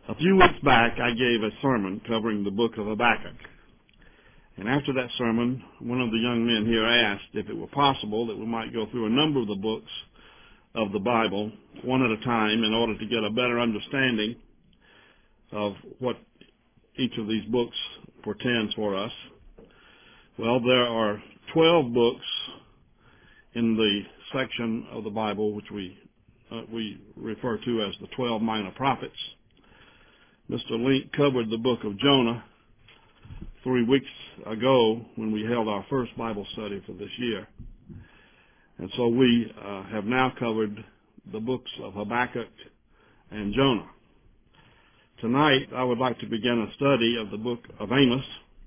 A few weeks back, I gave a sermon covering the book of Habakkuk. And after that sermon, one of the young men here asked if it were possible that we might go through a number of the books of the Bible, one at a time, in order to get a better understanding of what each of these books portends for us. Well, there are 12 books in the section of the Bible which we refer to as the 12 minor prophets. Mr. Link covered the book of Jonah 3 weeks ago when we held our first Bible study for this year. And so we have now covered the books of Habakkuk and Jonah. Tonight, I would like to begin a study of the book of Amos.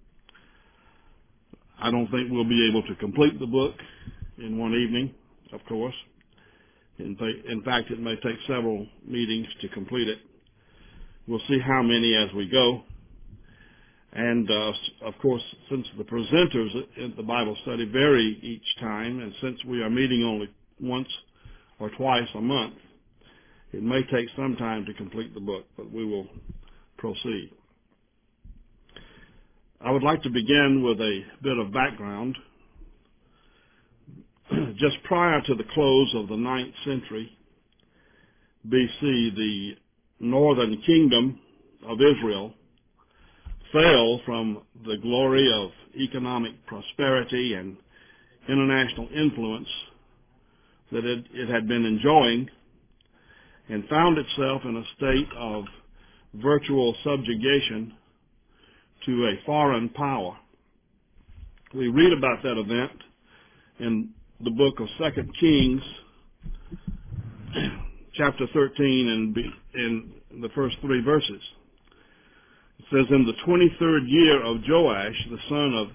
I don't think we'll be able to complete the book in one evening, of course. In fact, it may take several meetings to complete it. We'll see how many as we go. And, of course, since the presenters in the Bible study vary each time, and since we are meeting only once or twice a month, it may take some time to complete the book, but we will proceed. I would like to begin with a bit of background. Just prior to the close of the 9th century BC, the northern kingdom of Israel fell from the glory of economic prosperity and international influence that it had been enjoying, and found itself in a state of virtual subjugation to a foreign power. We read about that event in the book of 2 Kings, chapter 13, and in the first 3 verses. It says, in the 23rd year of Joash, the son of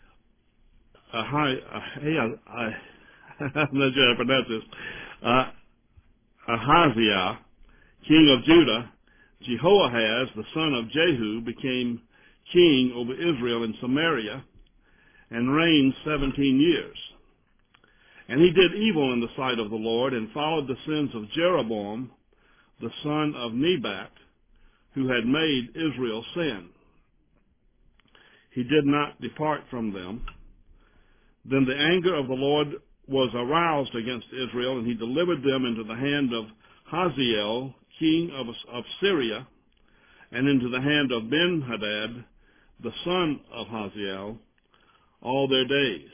Ahaziah, king of Judah, Jehoahaz, the son of Jehu, became king over Israel in Samaria and reigned 17 years. And he did evil in the sight of the Lord and followed the sins of Jeroboam, the son of Nebat, who had made Israel sin. He did not depart from them. Then the anger of the Lord was aroused against Israel, and he delivered them into the hand of Hazael, king of Syria, and into the hand of Ben-Hadad, the son of Hazael, all their days.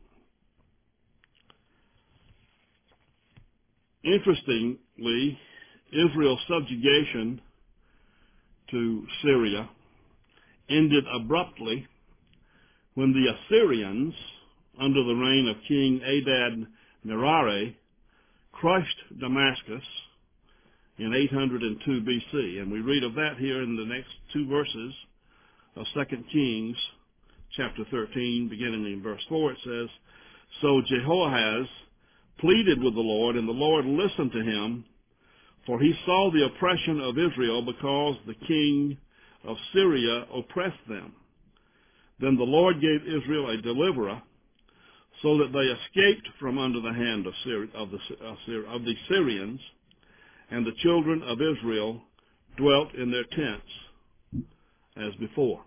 Interestingly, Israel's subjugation to Syria ended abruptly when the Assyrians, under the reign of King Adad-Nirari, crushed Damascus in 802 BC. And we read of that here in the next 2 verses of 2 Kings chapter 13, beginning in verse 4. It says, so Jehoahaz pleaded with the Lord, and the Lord listened to him, for he saw the oppression of Israel because the king of Syria oppressed them. Then the Lord gave Israel a deliverer, so that they escaped from under the hand of the Syrians, and the children of Israel dwelt in their tents as before.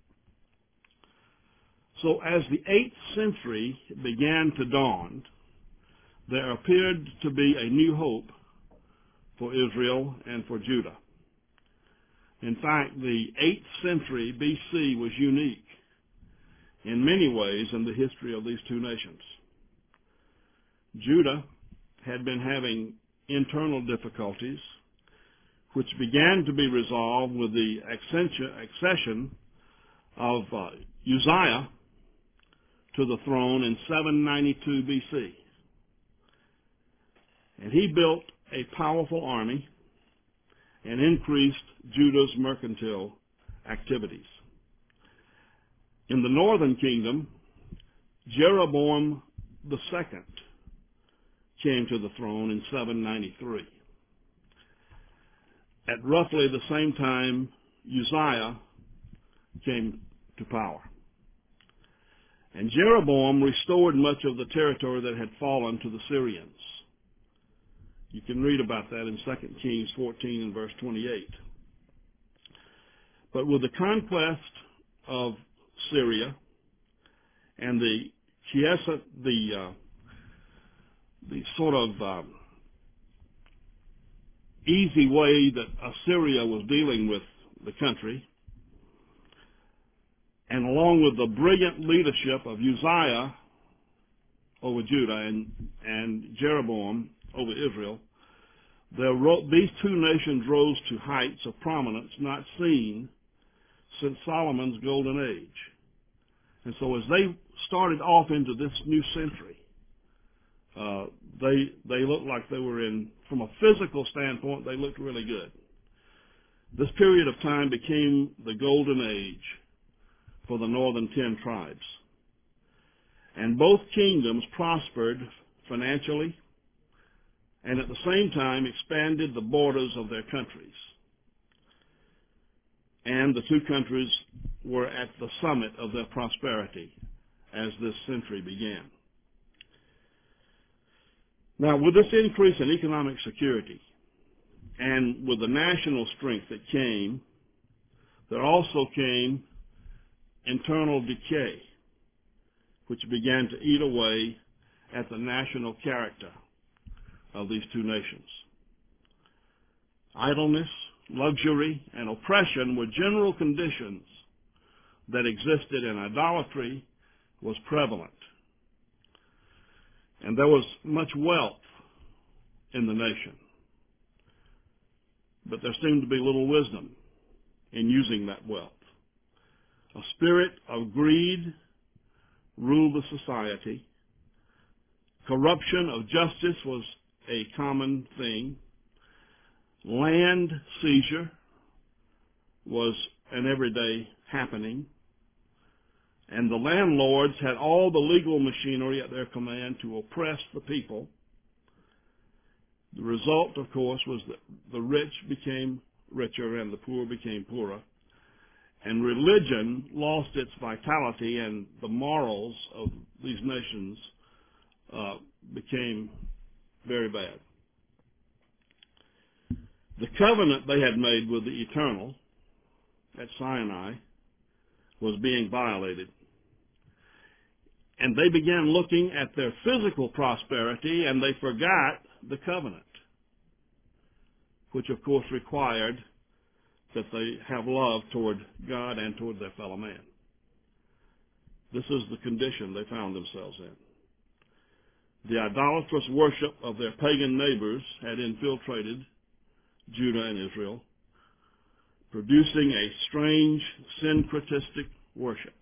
So as the 8th century began to dawn, there appeared to be a new hope for Israel and for Judah. In fact, the 8th century BC was unique in many ways in the history of these two nations. Judah had been having internal difficulties, which began to be resolved with the accession of Uzziah to the throne in 792 BC. And he built a powerful army and increased Judah's mercantile activities. In the northern kingdom, Jeroboam II came to the throne in 793. At roughly the same time, Uzziah came to power. And Jeroboam restored much of the territory that had fallen to the Syrians. You can read about that in 2 Kings 14 and verse 28. But with the conquest of Syria and the sort of easy way that Assyria was dealing with the country, and along with the brilliant leadership of Uzziah over Judah and Jeroboam over Israel, these two nations rose to heights of prominence not seen since Solomon's golden age. And so as they started off into this new century, they looked like they were from a physical standpoint, they looked really good. This period of time became the golden age for the northern 10 tribes. And both kingdoms prospered financially and at the same time expanded the borders of their countries. And the two countries were at the summit of their prosperity as this century began. Now, with this increase in economic security and with the national strength that came, there also came internal decay, which began to eat away at the national character of these two nations. Idleness, luxury, and oppression were general conditions that existed, and idolatry was prevalent. And there was much wealth in the nation, but there seemed to be little wisdom in using that wealth. A spirit of greed ruled the society. Corruption of justice was a common thing. Land seizure was an everyday happening. And the landlords had all the legal machinery at their command to oppress the people. The result, of course, was that the rich became richer and the poor became poorer. And religion lost its vitality, and the morals of these nations became very bad. The covenant they had made with the Eternal at Sinai was being violated. And they began looking at their physical prosperity, and they forgot the covenant, which of course required that they have love toward God and toward their fellow man. This is the condition they found themselves in. The idolatrous worship of their pagan neighbors had infiltrated Judah and Israel, producing a strange syncretistic worship.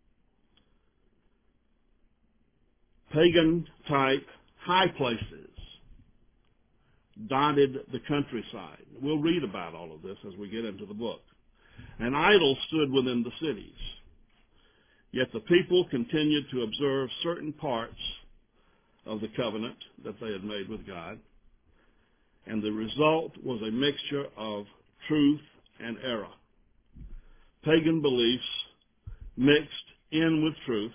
Pagan-type high places dotted the countryside. We'll read about all of this as we get into the book. And idols stood within the cities. Yet the people continued to observe certain parts of the covenant that they had made with God. And the result was a mixture of truth and error. Pagan beliefs mixed in with truth.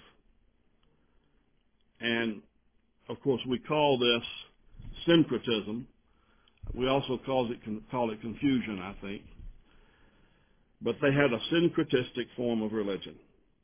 And, of course, we call this syncretism. We also call it confusion, I think. But they had a syncretistic form of religion.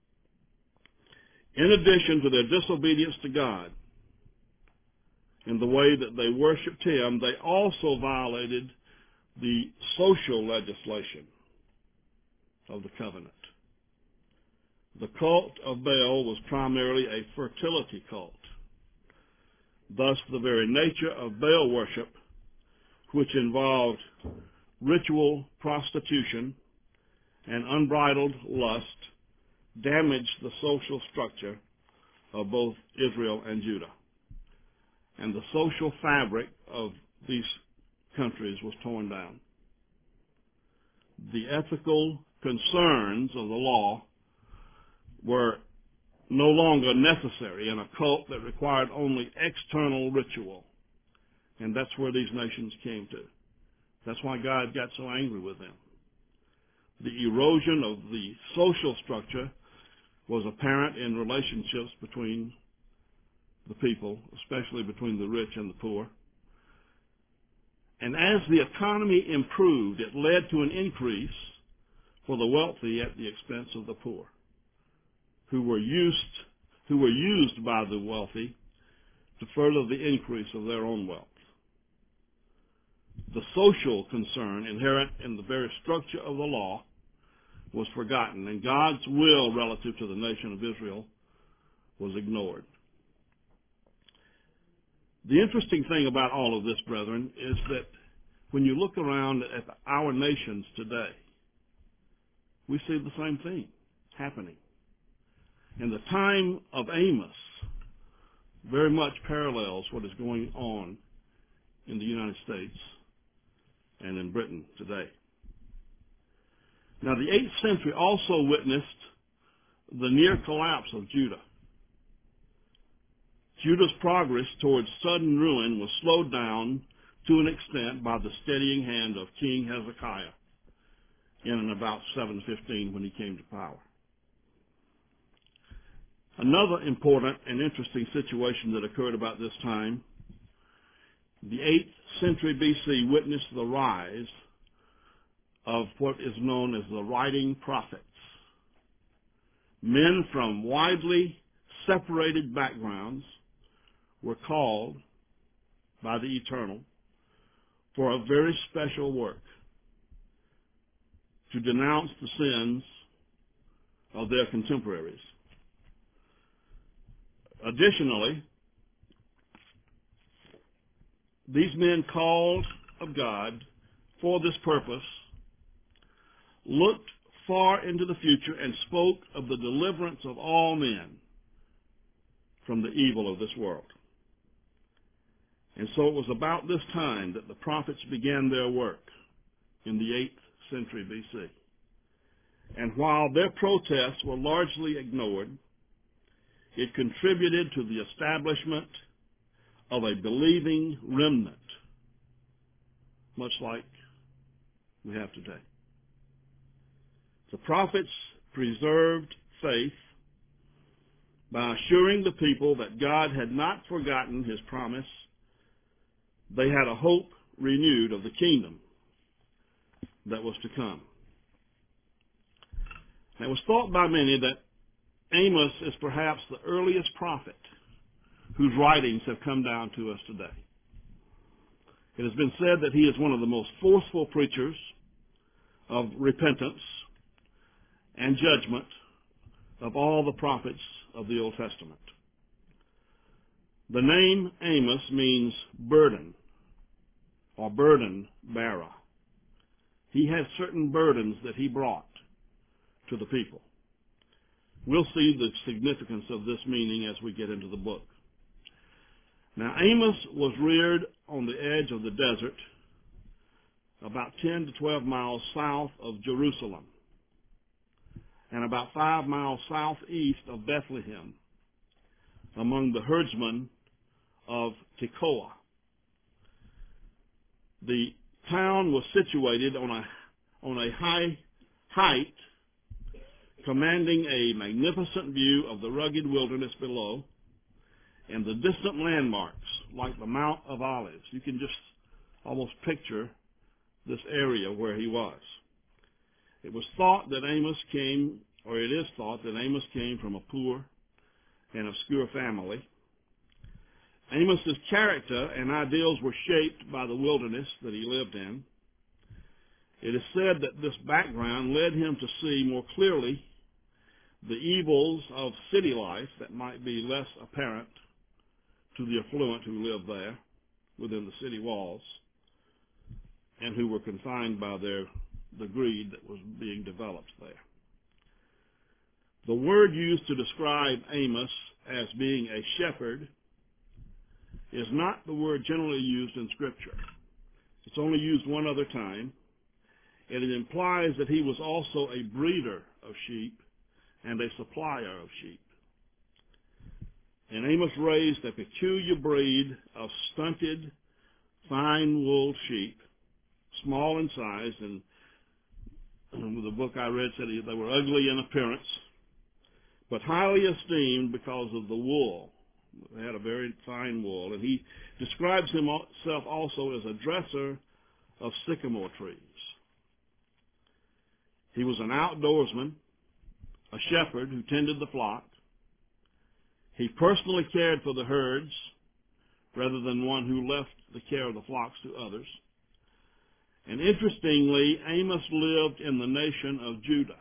In addition to their disobedience to God in the way that they worshiped Him, they also violated the social legislation of the covenant. The cult of Baal was primarily a fertility cult. Thus, the very nature of Baal worship, which involved ritual prostitution and unbridled lust, damaged the social structure of both Israel and Judah. And the social fabric of these countries was torn down. The ethical concerns of the law were no longer necessary in a cult that required only external ritual. And that's where these nations came to. That's why God got so angry with them. The erosion of the social structure was apparent in relationships between the people, especially between the rich and the poor. And as the economy improved, it led to an increase for the wealthy at the expense of the poor, who were used by the wealthy to further the increase of their own wealth. The social concern inherent in the very structure of the law was forgotten, and God's will relative to the nation of Israel was ignored. The interesting thing about all of this, brethren, is that when you look around at our nations today, we see the same thing happening. And the time of Amos very much parallels what is going on in the United States and in Britain today. Now, the 8th century also witnessed the near collapse of Judah. Judah's progress towards sudden ruin was slowed down to an extent by the steadying hand of King Hezekiah in and about 715 when he came to power. Another important and interesting situation that occurred about this time, the 8th century BC witnessed the rise of what is known as the writing prophets. Men from widely separated backgrounds were called by the Eternal for a very special work, to denounce the sins of their contemporaries. Additionally, these men called of God for this purpose looked far into the future and spoke of the deliverance of all men from the evil of this world. And so it was about this time that the prophets began their work in the 8th century BC. And while their protests were largely ignored, it contributed to the establishment of a believing remnant, much like we have today. The prophets preserved faith by assuring the people that God had not forgotten his promise. They had a hope renewed of the kingdom that was to come. And it was thought by many that Amos is perhaps the earliest prophet whose writings have come down to us today. It has been said that he is one of the most forceful preachers of repentance and judgment of all the prophets of the Old Testament. The name Amos means burden or burden bearer. He had certain burdens that he brought to the people. We'll see the significance of this meaning as we get into the book. Now, Amos was reared on the edge of the desert, about 10 to 12 miles south of Jerusalem, and about 5 miles southeast of Bethlehem, among the herdsmen of Tekoa. The town was situated on a high height, commanding a magnificent view of the rugged wilderness below and the distant landmarks like the Mount of Olives. You can just almost picture this area where he was. It was thought that Amos came, or it is thought that Amos came from a poor and obscure family. Amos's character and ideals were shaped by the wilderness that he lived in. It is said that this background led him to see more clearly the evils of city life that might be less apparent to the affluent who lived there within the city walls and who were confined by the greed that was being developed there. The word used to describe Amos as being a shepherd is not the word generally used in Scripture. It's only used one other time, and it implies that he was also a breeder of sheep and a supplier of sheep. And Amos raised a peculiar breed of stunted, fine-wooled sheep, small in size, and the book I read said they were ugly in appearance, but highly esteemed because of the wool. They had a very fine wool, and he describes himself also as a dresser of sycamore trees. He was an outdoorsman, a shepherd who tended the flock. He personally cared for the herds rather than one who left the care of the flocks to others. And interestingly, Amos lived in the nation of Judah.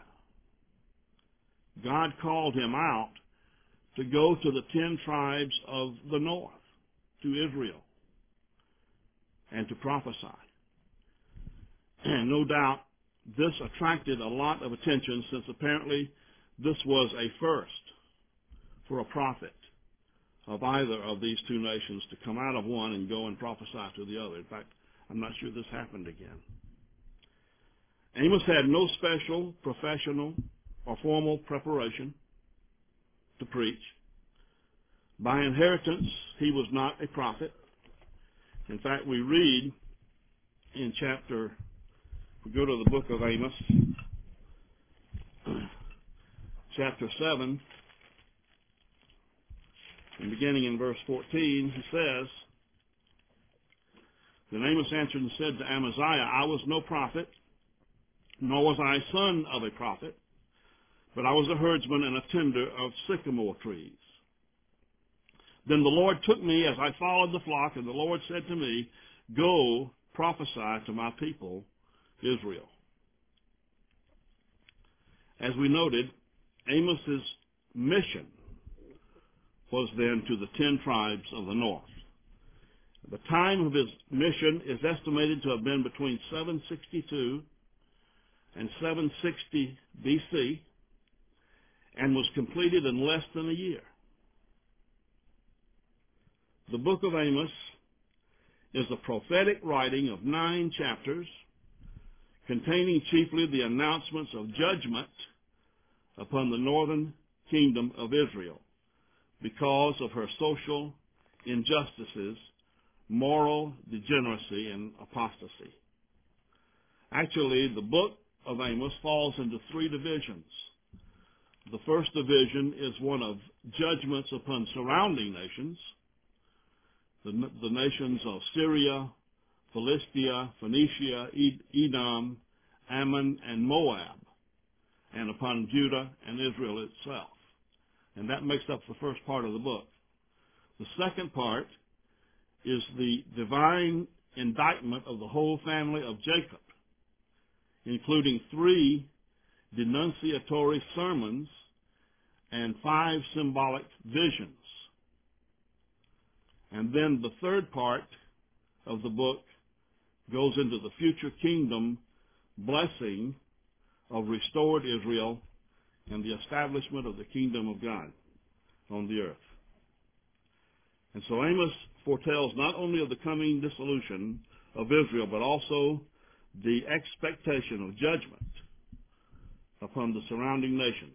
God called him out to go to the 10 tribes of the north, to Israel, and to prophesy. And no doubt this attracted a lot of attention, since apparently this was a first for a prophet of either of these two nations to come out of one and go and prophesy to the other. In fact, I'm not sure this happened again. Amos had no special, professional, or formal preparation to preach. By inheritance, he was not a prophet. In fact, we read in we go to the book of Amos, chapter 7, and beginning in verse 14, he says, Then Amos answered and said to Amaziah, I was no prophet, nor was I son of a prophet, but I was a herdsman and a tender of sycamore trees. Then the Lord took me as I followed the flock, and the Lord said to me, Go, prophesy to my people, Israel. As we noted, Amos's mission was then to the 10 tribes of the north. The time of his mission is estimated to have been between 762 and 760 BC, and was completed in less than a year. The book of Amos is a prophetic writing of 9 chapters containing chiefly the announcements of judgment upon the northern kingdom of Israel because of her social injustices, moral degeneracy, and apostasy. Actually, the book of Amos falls into 3 divisions. The first division is one of judgments upon surrounding nations, the nations of Syria, Philistia, Phoenicia, Edom, Ammon, and Moab, and upon Judah and Israel itself. And that makes up the first part of the book. The second part is the divine indictment of the whole family of Jacob, including 3 denunciatory sermons and 5 symbolic visions. And then the third part of the book goes into the future kingdom blessing of restored Israel and the establishment of the kingdom of God on the earth. And so Amos foretells not only of the coming dissolution of Israel, but also the expectation of judgment upon the surrounding nations.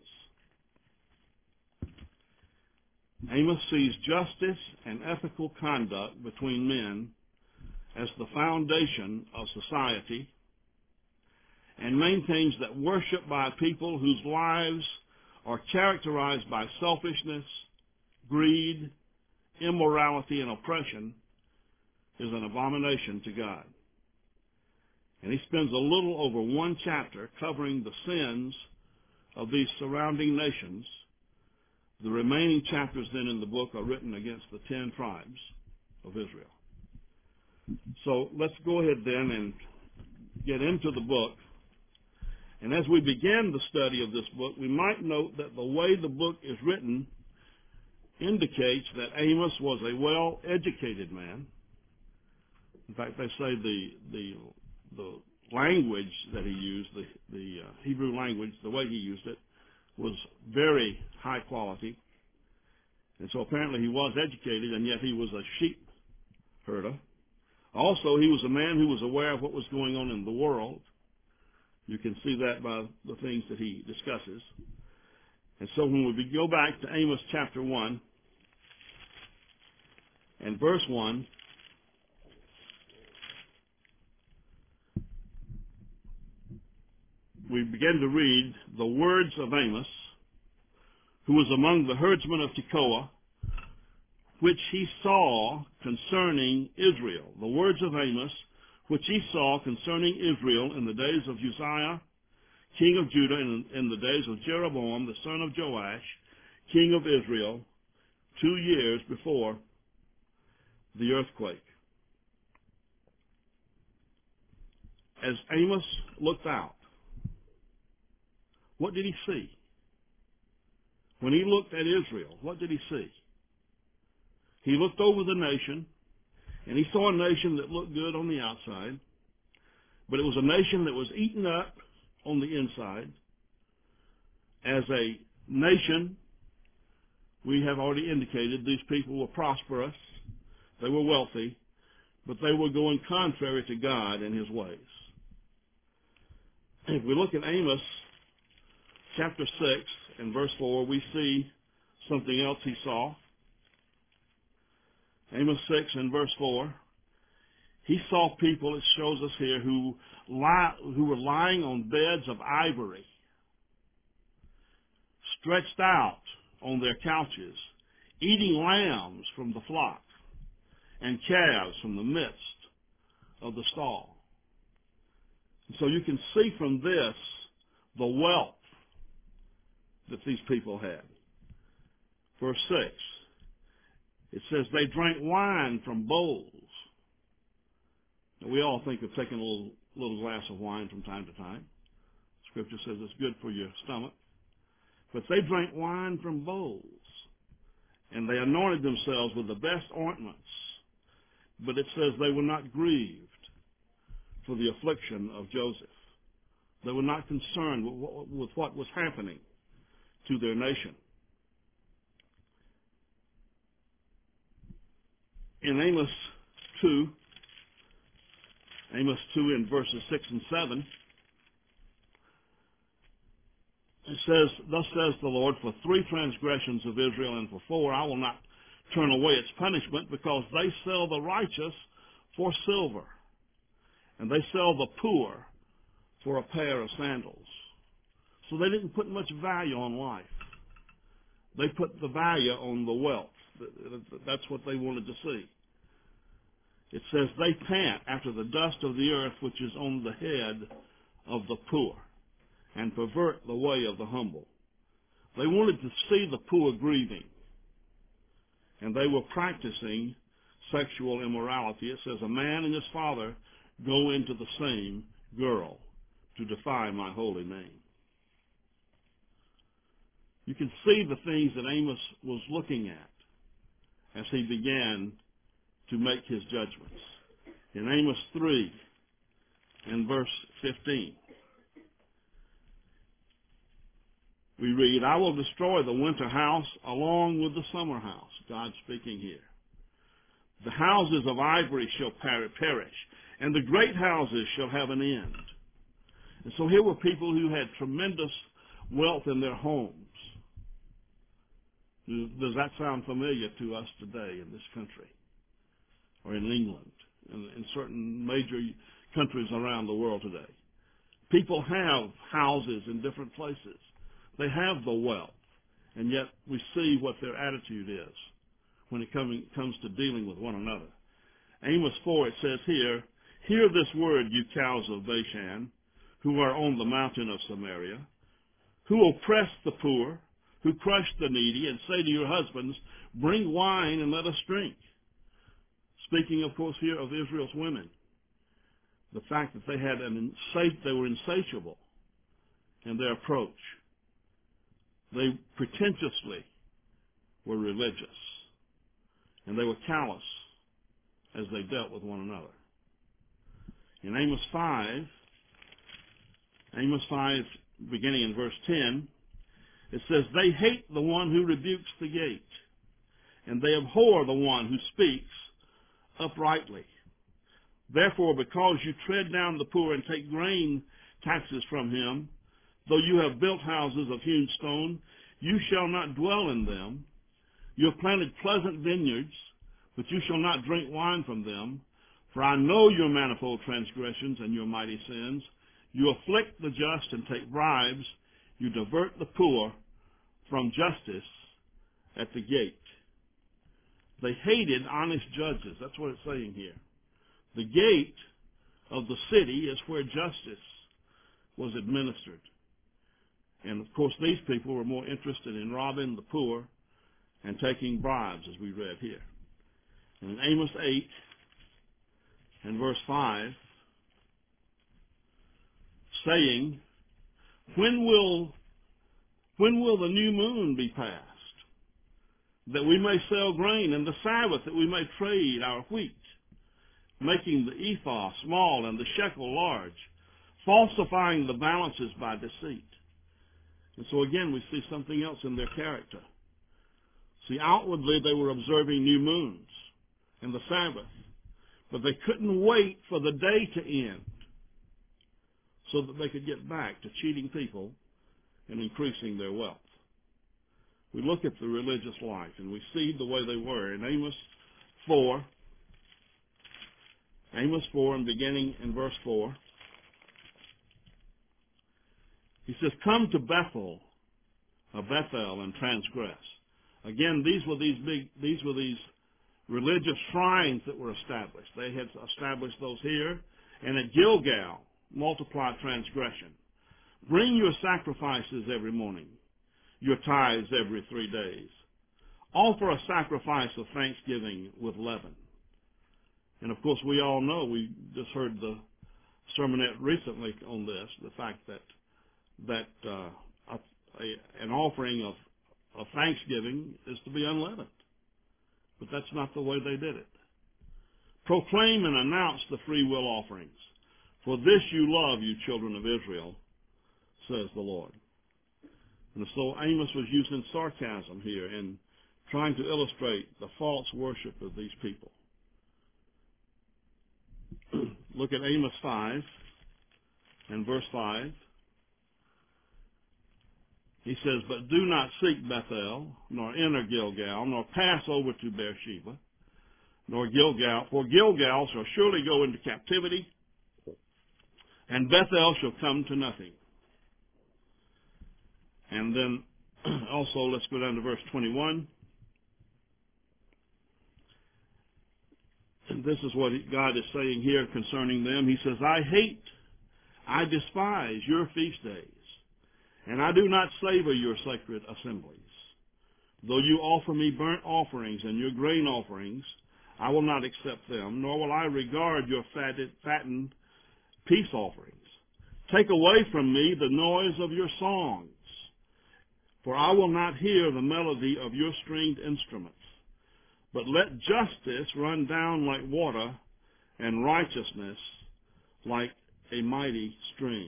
Amos sees justice and ethical conduct between men as the foundation of society, and maintains that worship by people whose lives are characterized by selfishness, greed, immorality, and oppression is an abomination to God. And he spends a little over 1 chapter covering the sins of these surrounding nations. The remaining chapters then in the book are written against the 10 tribes of Israel. So let's go ahead then and get into the book. And as we begin the study of this book, we might note that the way the book is written indicates that Amos was a well-educated man. In fact, they say the language that he used, the Hebrew language, the way he used it, was very high quality. And so apparently he was educated, and yet he was a sheep herder. Also, he was a man who was aware of what was going on in the world. You can see that by the things that he discusses. And so when we go back to Amos chapter 1 and verse 1, we begin to read the words of Amos, who was among the herdsmen of Tekoa, which he saw concerning Israel. The words of Amos, which he saw concerning Israel in the days of Uzziah, king of Judah, in the days of Jeroboam, the son of Joash, king of Israel, 2 years before the earthquake. As Amos looked out, what did he see? When he looked at Israel, what did he see? He looked over the nation, and he saw a nation that looked good on the outside, but it was a nation that was eaten up on the inside. As a nation, we have already indicated these people were prosperous, they were wealthy, but they were going contrary to God and his ways. If we look at Amos chapter 6 and verse 4, we see something else he saw. Amos 6 and verse 4, he saw people, it shows us here, who were lying on beds of ivory, stretched out on their couches, eating lambs from the flock and calves from the midst of the stall. So you can see from this the wealth that these people had. Verse 6, it says they drank wine from bowls. Now, we all think of taking a little glass of wine from time to time. Scripture says it's good for your stomach. But they drank wine from bowls, and they anointed themselves with the best ointments. But it says they were not grieved for the affliction of Joseph. They were not concerned with what was happening to their nation. In Amos 2 in verses 6 and 7, it says, thus says the Lord, for 3 transgressions of Israel and for 4 I will not turn away its punishment, because they sell the righteous for silver, and they sell the poor for a pair of sandals. So they didn't put much value on life. They put the value on the wealth. That's what they wanted to see. It says they pant after the dust of the earth, which is on the head of the poor, and pervert the way of the humble. They wanted to see the poor grieving, and they were practicing sexual immorality. It says, a man and his father go into the same girl to defy my holy name. You can see the things that Amos was looking at as he began to make his judgments. In Amos 3 and verse 15, we read, I will destroy the winter house along with the summer house. God speaking here. The houses of ivory shall perish, and the great houses shall have an end. And so here were people who had tremendous wealth in their homes. Does that sound familiar to us today in this country? Or in England, in certain major countries around the world today? People have houses in different places. They have the wealth, and yet we see what their attitude is when it comes to dealing with one another. Amos 4, it says here, hear this word, you cows of Bashan, who are on the mountain of Samaria, who oppress the poor, who crush the needy, and say to your husbands, bring wine and let us drink. Speaking, of course, here of Israel's women. The fact that they were insatiable in their approach. They pretentiously were religious, and they were callous as they dealt with one another. In Amos 5, beginning in verse 10, it says, they hate the one who rebukes the gate, and they abhor the one who speaks uprightly. Therefore, because you tread down the poor and take grain taxes from him, though you have built houses of hewn stone, you shall not dwell in them. You have planted pleasant vineyards, but you shall not drink wine from them. For I know your manifold transgressions and your mighty sins. You afflict the just and take bribes. You divert the poor from justice at the gate. They hated honest judges. That's what it's saying here. The gate of the city is where justice was administered. And, of course, these people were more interested in robbing the poor and taking bribes, as we read here. And in Amos 8 and verse 5, saying, When will the new moon be passed, that we may sell grain, and the Sabbath, that we may trade our wheat, making the ephah small and the shekel large, falsifying the balances by deceit. And so again, we see something else in their character. See, outwardly they were observing new moons and the Sabbath, but they couldn't wait for the day to end so that they could get back to cheating people and increasing their wealth. We look at the religious life and we see the way they were. In Amos 4 and beginning in verse 4, he says, Come to Bethel, and transgress. Again, these were these religious shrines that were established. They had established those here, and at Gilgal, multiply transgression. Bring your sacrifices every morning, your tithes every 3 days. Offer a sacrifice of thanksgiving with leaven. And of course, we all know, we just heard the sermonette recently on this, the fact that an offering of thanksgiving is to be unleavened. But that's not the way they did it. Proclaim and announce the free will offerings. For this you love, you children of Israel, says the Lord. And so Amos was using sarcasm here in trying to illustrate the false worship of these people. Look at Amos 5 and verse 5. He says, But do not seek Bethel, nor enter Gilgal, nor pass over to Beersheba, nor Gilgal, for Gilgal shall surely go into captivity, and Bethel shall come to nothing. And then also, let's go down to verse 21. And this is what God is saying here concerning them. He says, I despise your feast days, and I do not savor your sacred assemblies. Though you offer me burnt offerings and your grain offerings, I will not accept them, nor will I regard your fattened peace offerings. Take away from me the noise of your songs, for I will not hear the melody of your stringed instruments. But let justice run down like water, and righteousness like a mighty stream.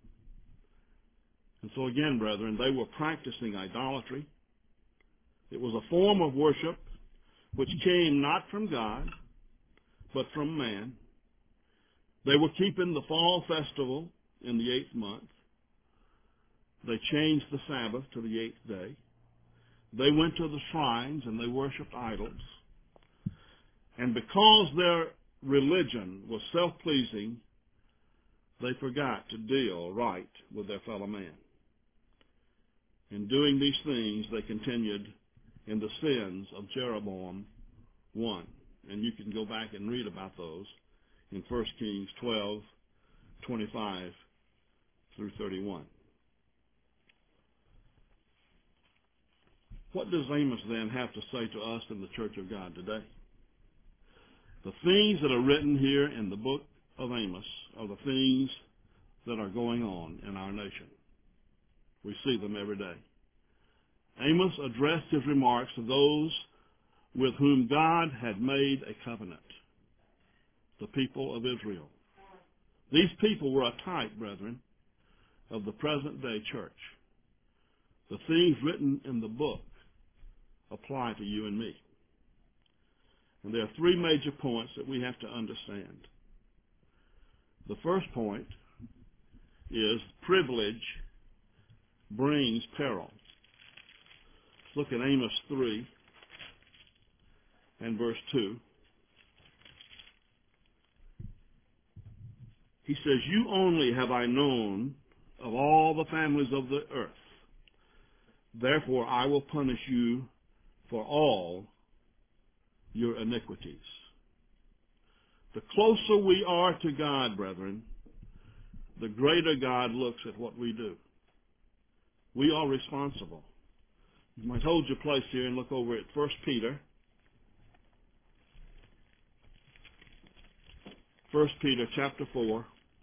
And so again, brethren, they were practicing idolatry. It was a form of worship which came not from God, but from man. They were keeping the fall festival in the 8th month. They changed the Sabbath to the 8th day. They went to the shrines and they worshipped idols. And because their religion was self-pleasing, they forgot to deal right with their fellow man. In doing these things, they continued in the sins of Jeroboam I. And you can go back and read about those in 1 Kings 12, 25 through 31. What does Amos then have to say to us in the Church of God today? The things that are written here in the book of Amos are the things that are going on in our nation. We see them every day. Amos addressed his remarks to those with whom God had made a covenant, the people of Israel. These people were a type, brethren, of the present-day church. The things written in the book apply to you and me. And there are three major points that we have to understand. The first point is privilege brings peril. Let's look at Amos 3 and verse 2. He says, You only have I known of all the families of the earth. Therefore I will punish you for all your iniquities. The closer we are to God, brethren, the greater God looks at what we do. We are responsible. You might hold your place here and look over at 1 Peter. 1 Peter chapter 4,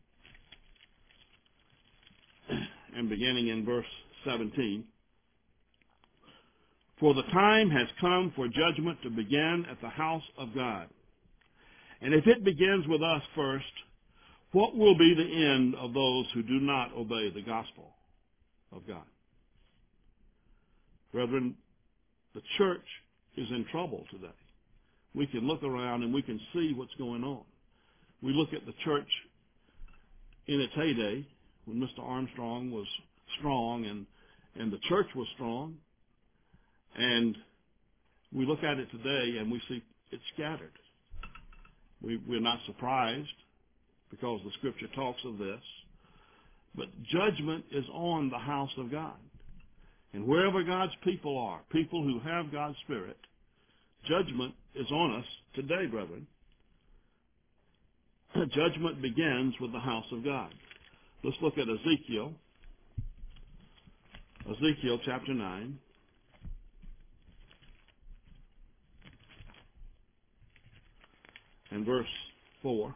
and beginning in verse 17. For the time has come for judgment to begin at the house of God. And if it begins with us first, what will be the end of those who do not obey the gospel of God? Brethren, the church is in trouble today. We can look around and we can see what's going on. We look at the church in its heyday when Mr. Armstrong was strong and the church was strong. And we look at it today and we see it's scattered. We're not surprised because the Scripture talks of this. But judgment is on the house of God. And wherever God's people are, people who have God's Spirit, judgment is on us today, brethren. Judgment begins with the house of God. Let's look at Ezekiel. Ezekiel chapter 9. And verse 4.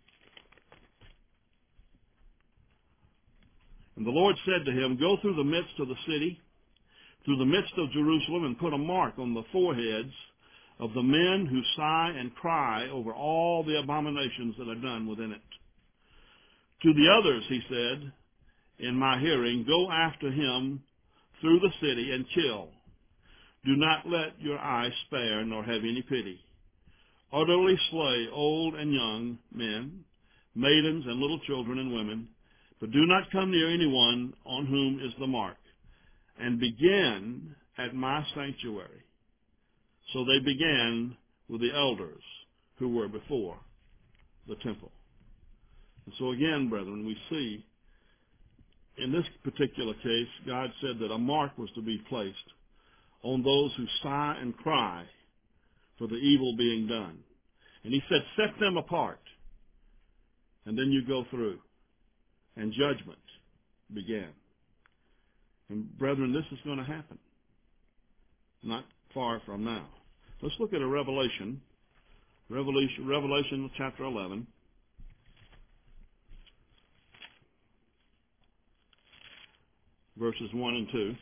And the Lord said to him, Go through the midst of the city, through the midst of Jerusalem, and put a mark on the foreheads of the men who sigh and cry over all the abominations that are done within it. To the others, he said, in my hearing, Go after him through the city and kill. Do not let your eyes spare, nor have any pity. Utterly slay old and young men, maidens and little children and women, but do not come near anyone on whom is the mark, and begin at my sanctuary. So they began with the elders who were before the temple. And so again, brethren, we see in this particular case, God said that a mark was to be placed on those who sigh and cry for the evil being done. And he said, set them apart. And then you go through. And judgment began. And brethren, this is going to happen. Not far from now. Let's look at a Revelation chapter 11. Verses 1 and 2.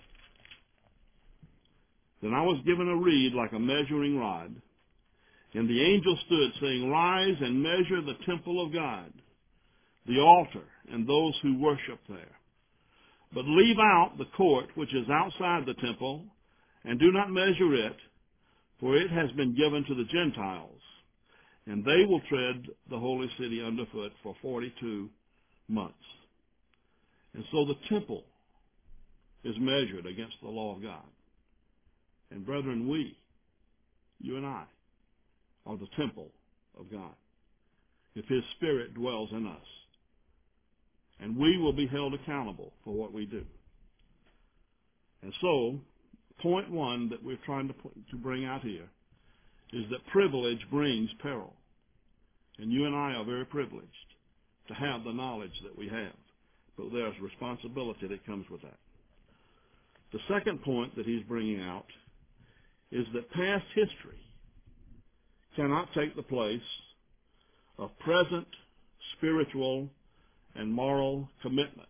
Then I was given a reed like a measuring rod, and the angel stood, saying, Rise and measure the temple of God, the altar, and those who worship there. But leave out the court which is outside the temple, and do not measure it, for it has been given to the Gentiles, and they will tread the holy city underfoot for 42 months. And so the temple is measured against the law of God. And brethren, you and I, are the temple of God, if His Spirit dwells in us. And we will be held accountable for what we do. And so, point one that we're trying to bring out here is that privilege brings peril. And you and I are very privileged to have the knowledge that we have. But there's responsibility that comes with that. The second point that he's bringing out is that past history cannot take the place of present spiritual and moral commitment.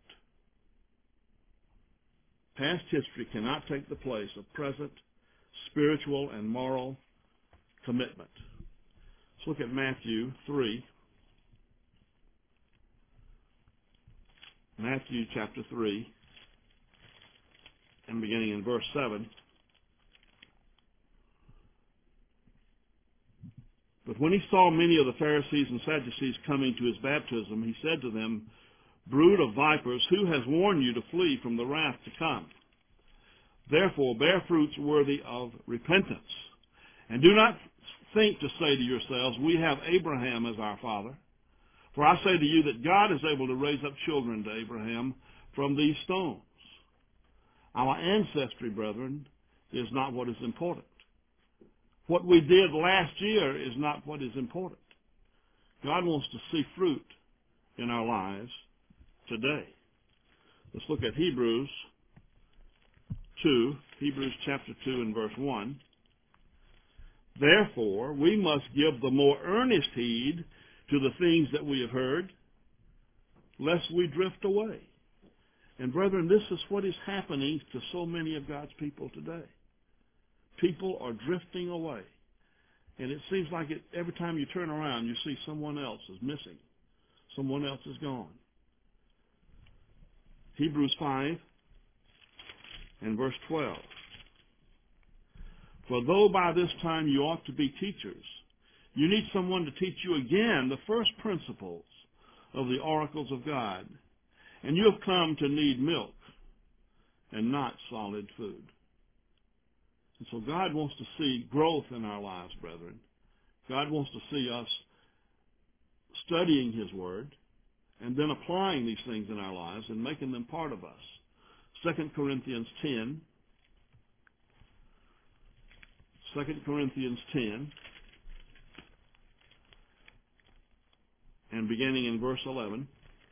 Past history cannot take the place of present spiritual and moral commitment. Let's look at Matthew 3. Matthew chapter 3, and beginning in verse 7. But when he saw many of the Pharisees and Sadducees coming to his baptism, he said to them, Brood of vipers, who has warned you to flee from the wrath to come? Therefore bear fruits worthy of repentance. And do not think to say to yourselves, We have Abraham as our father. For I say to you that God is able to raise up children to Abraham from these stones. Our ancestry, brethren, is not what is important. What we did last year is not what is important. God wants to see fruit in our lives today. Let's look at Hebrews 2, Hebrews chapter 2 and verse 1. Therefore, we must give the more earnest heed to the things that we have heard, lest we drift away. And brethren, this is what is happening to so many of God's people today. People are drifting away. And it seems like every time you turn around, you see someone else is missing. Someone else is gone. Hebrews 5 and verse 12. For though by this time you ought to be teachers, you need someone to teach you again the first principles of the oracles of God. And you have come to need milk and not solid food. And so God wants to see growth in our lives, brethren. God wants to see us studying His Word and then applying these things in our lives and making them part of us. 2 Corinthians 10. 2 Corinthians 10, and beginning in verse 11.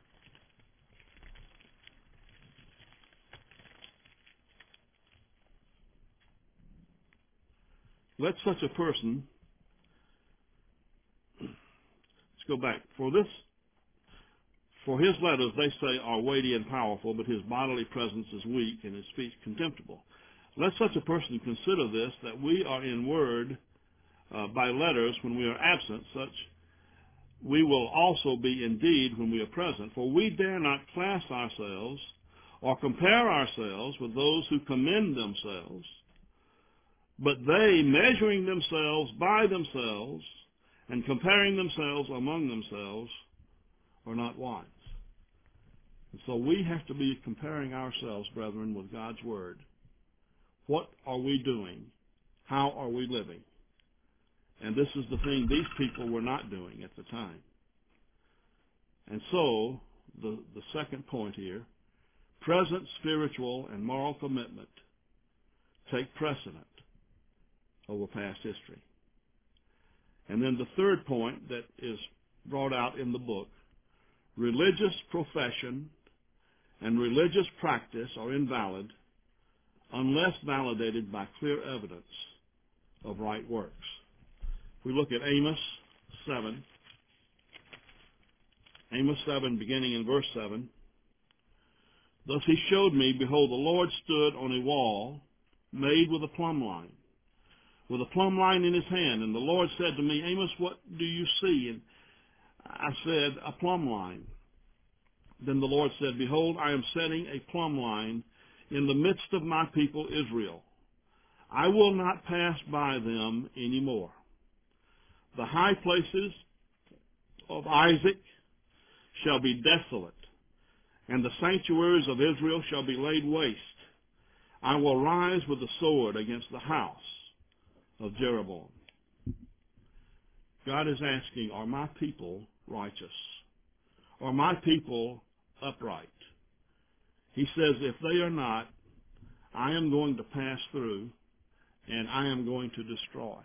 Let such a person, let's go back, for his letters, they say, are weighty and powerful, but his bodily presence is weak and his speech contemptible. Let such a person consider this, that we are in word by letters when we are absent, such we will also be in deed when we are present. For we dare not class ourselves or compare ourselves with those who commend themselves, but they, measuring themselves by themselves and comparing themselves among themselves, are not wise. And so we have to be comparing ourselves, brethren, with God's Word. What are we doing? How are we living? And this is the thing these people were not doing at the time. And so, the second point here, present spiritual and moral commitment take precedent over past history. And then the third point that is brought out in the book, religious profession and religious practice are invalid unless validated by clear evidence of right works. We look at Amos 7. Amos 7, beginning in verse 7. Thus he showed me, behold, the Lord stood on a wall made with a plumb line, with a plumb line in his hand. And the Lord said to me, Amos, what do you see? And I said, a plumb line. Then the Lord said, behold, I am setting a plumb line in the midst of my people Israel. I will not pass by them anymore. The high places of Isaac shall be desolate, and the sanctuaries of Israel shall be laid waste. I will rise with the sword against the house of Jeroboam. God is asking, are my people righteous? Are my people upright? He says, if they are not, I am going to pass through and I am going to destroy.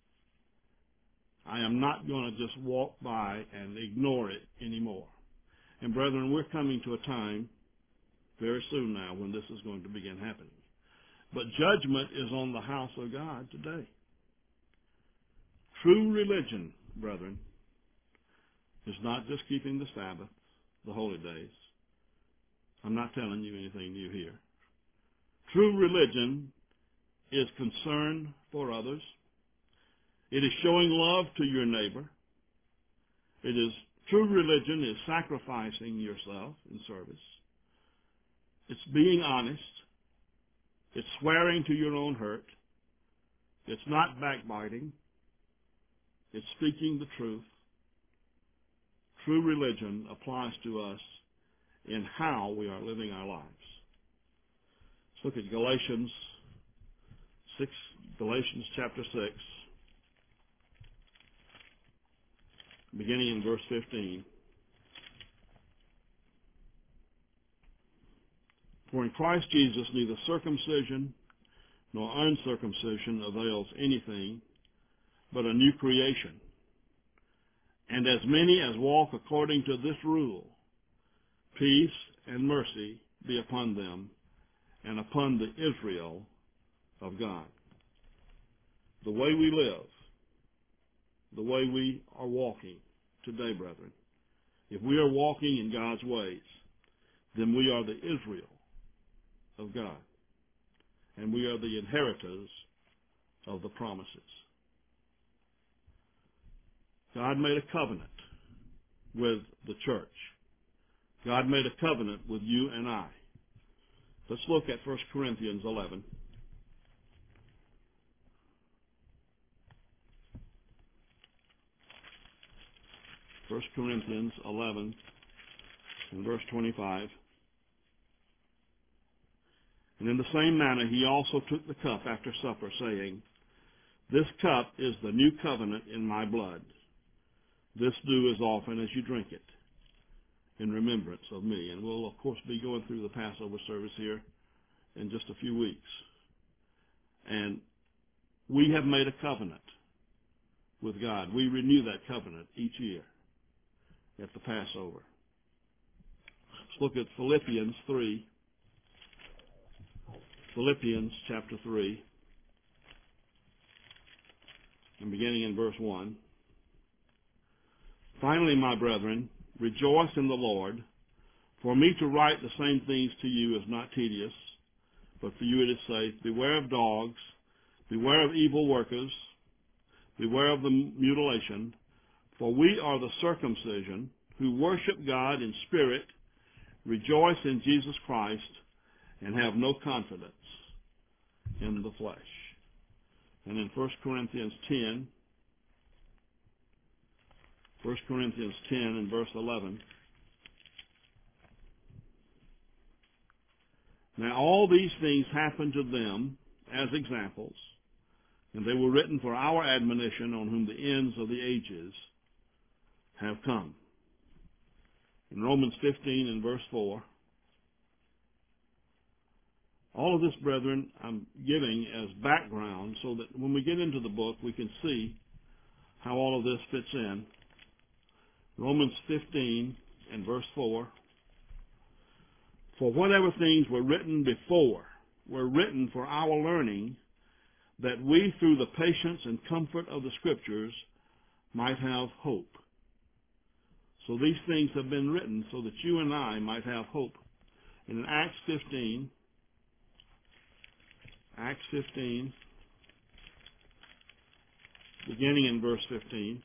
I am not going to just walk by and ignore it anymore. And brethren, we're coming to a time very soon now when this is going to begin happening. But judgment is on the house of God today. True religion, brethren, is not just keeping the Sabbath, the holy days. I'm not telling you anything new here. True religion is concern for others. It is showing love to your neighbor. True religion is sacrificing yourself in service. It's being honest. It's swearing to your own hurt. It's not backbiting. It's speaking the truth. True religion applies to us in how we are living our lives. Let's look at Galatians chapter 6, beginning in verse 15. For in Christ Jesus neither circumcision nor uncircumcision avails anything, but a new creation. And as many as walk according to this rule, peace and mercy be upon them and upon the Israel of God. The way we live, the way we are walking today, brethren, if we are walking in God's ways, then we are the Israel of God, and we are the inheritors of the promises. God made a covenant with the church. God made a covenant with you and I. Let's look at 1 Corinthians 11. 1 Corinthians 11 and verse 25. And in the same manner he also took the cup after supper, saying, This cup is the new covenant in my blood. This do as often as you drink it, in remembrance of me. And we'll, of course, be going through the Passover service here in just a few weeks. And we have made a covenant with God. We renew that covenant each year at the Passover. Let's look at Philippians 3. Philippians chapter 3, and beginning in verse 1. Finally, my brethren, rejoice in the Lord. For me to write the same things to you is not tedious, but for you it is safe. Beware of dogs, beware of evil workers, beware of the mutilation, for we are the circumcision who worship God in spirit, rejoice in Jesus Christ, and have no confidence in the flesh. And in 1 Corinthians 10 and verse 11, Now all these things happened to them as examples, and they were written for our admonition, on whom the ends of the ages have come. In Romans 15 and verse 4, all of this, brethren, I'm giving as background so that when we get into the book, we can see how all of this fits in. Romans 15 and verse 4. For whatever things were written before were written for our learning, that we, through the patience and comfort of the Scriptures, might have hope. So these things have been written so that you and I might have hope. And in Acts 15, beginning in verse 15,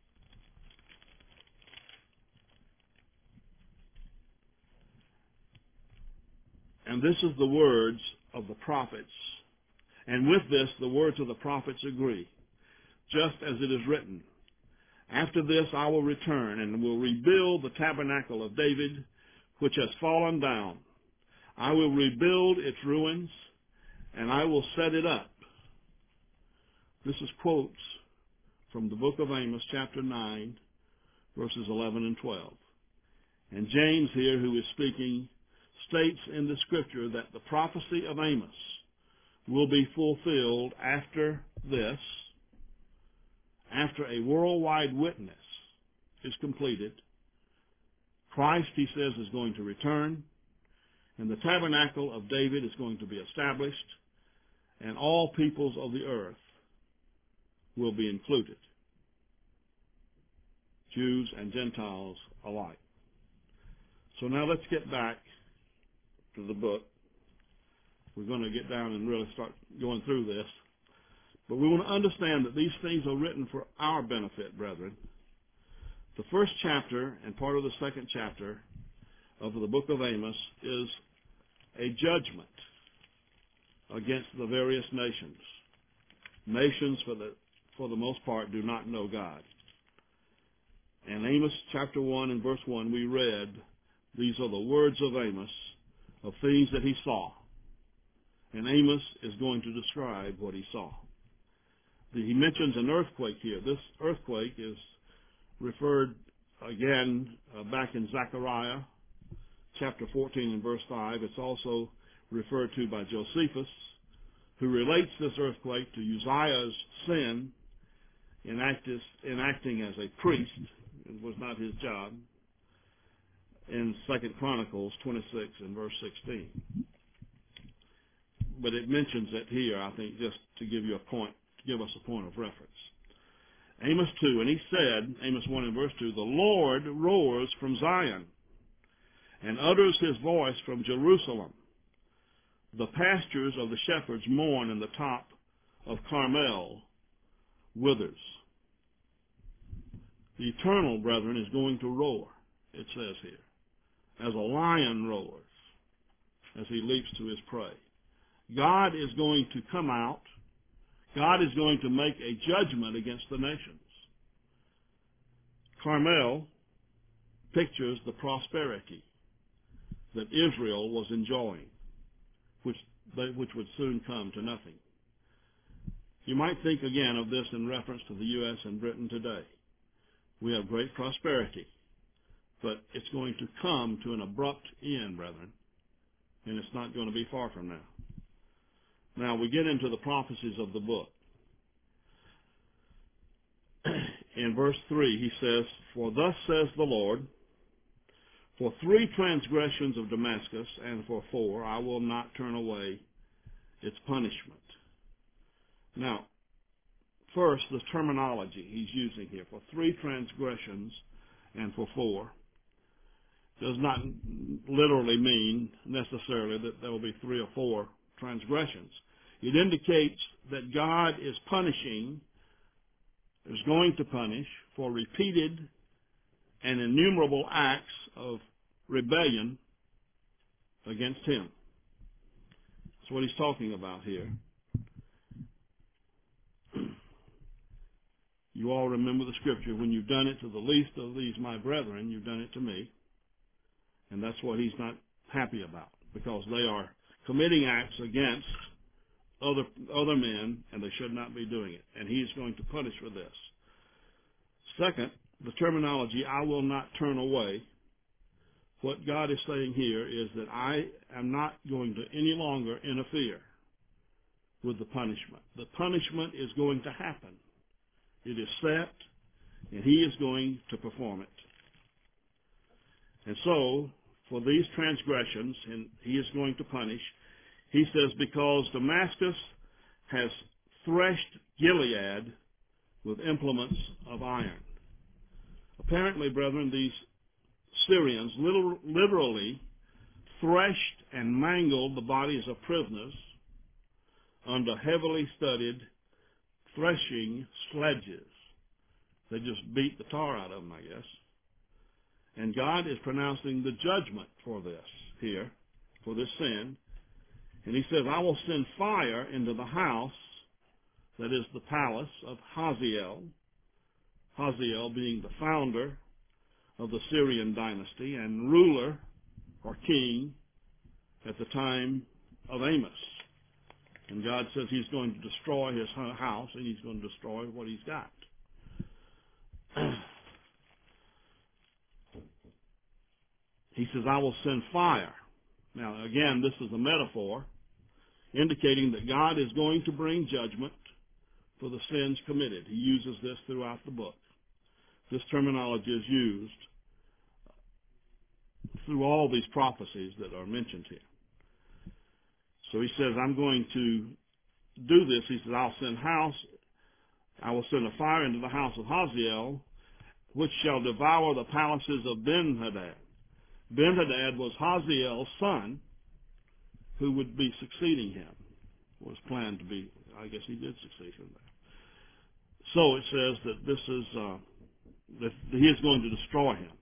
and this is the words of the prophets, and with this the words of the prophets agree, just as it is written, After this I will return and will rebuild the tabernacle of David, which has fallen down. I will rebuild its ruins, and I will set it up. This is quotes from the book of Amos, chapter 9, verses 11 and 12. And James here, who is speaking, states in the Scripture that the prophecy of Amos will be fulfilled after this, after a worldwide witness is completed. Christ, he says, is going to return, and the tabernacle of David is going to be established, and all peoples of the earth will be included, Jews and Gentiles alike. So now let's get back to the book. We're going to get down and really start going through this. But we want to understand that these things are written for our benefit, brethren. The first chapter and part of the second chapter of the book of Amos is a judgment against the various nations. Nations, for the most part, do not know God. In Amos chapter 1 and verse 1, we read, these are the words of Amos, of things that he saw. And Amos is going to describe what he saw. He mentions an earthquake here. This earthquake is referred again back in Zechariah chapter 14 and verse 5. It's also referred to by Josephus, who relates this earthquake to Uzziah's sin in acting as a priest. It was not his job. In 2 Chronicles 26 and verse 16. but it mentions it here, I think, just to give you a point, to give us a point of reference. Amos 2, and he said, Amos 1 and verse 2, the Lord roars from Zion and utters his voice from Jerusalem. The pastures of the shepherds mourn, and the top of Carmel withers. The eternal, brethren, is going to roar, it says here, as a lion roars as he leaps to his prey. God is going to come out. God is going to make a judgment against the nations. Carmel pictures the prosperity that Israel was enjoying, which would soon come to nothing. You might think again of this in reference to the U.S. and Britain today. We have great prosperity, but it's going to come to an abrupt end, brethren, and it's not going to be far from now. Now we get into the prophecies of the book. In verse 3 he says, for thus says the Lord, for 3 transgressions of Damascus, and for 4, I will not turn away its punishment. Now, first, the terminology he's using here, for 3 transgressions and for 4, does not literally mean necessarily that there will be 3 or 4 transgressions. It indicates that God is punishing, is going to punish for repeated and innumerable acts of rebellion against him. That's what he's talking about here. You all remember the scripture, when you've done it to the least of these my brethren, you've done it to me. And that's what he's not happy about, because they are committing acts against other men, and they should not be doing it. And he's going to punish for this. Second, the terminology, I will not turn away. What God is saying here is that I am not going to any longer interfere with the punishment. The punishment is going to happen. It is set, and he is going to perform it. And so, for these transgressions, and he is going to punish, he says, because Damascus has threshed Gilead with implements of iron. Apparently, brethren, these Syrians literally threshed and mangled the bodies of prisoners under heavily studded threshing sledges. They just beat the tar out of them, I guess. And God is pronouncing the judgment for this here, for this sin. And he says, I will send fire into the house, that is the palace of Hazael. Hazael being the founder of the Syrian dynasty and ruler or king at the time of Amos. And God says he's going to destroy his house, and he's going to destroy what he's got. He says, I will send fire. Now, again, this is a metaphor indicating that God is going to bring judgment for the sins committed. He uses this throughout the book. This terminology is used through all these prophecies that are mentioned here. So he says, I'm going to do this. He says, I will send a fire into the house of Hazael, which shall devour the palaces of Ben-Hadad. Ben-Hadad was Hazael's son, who would be succeeding him. Was planned to be, I guess he did succeed him there. So it says that this is, that he is going to destroy him.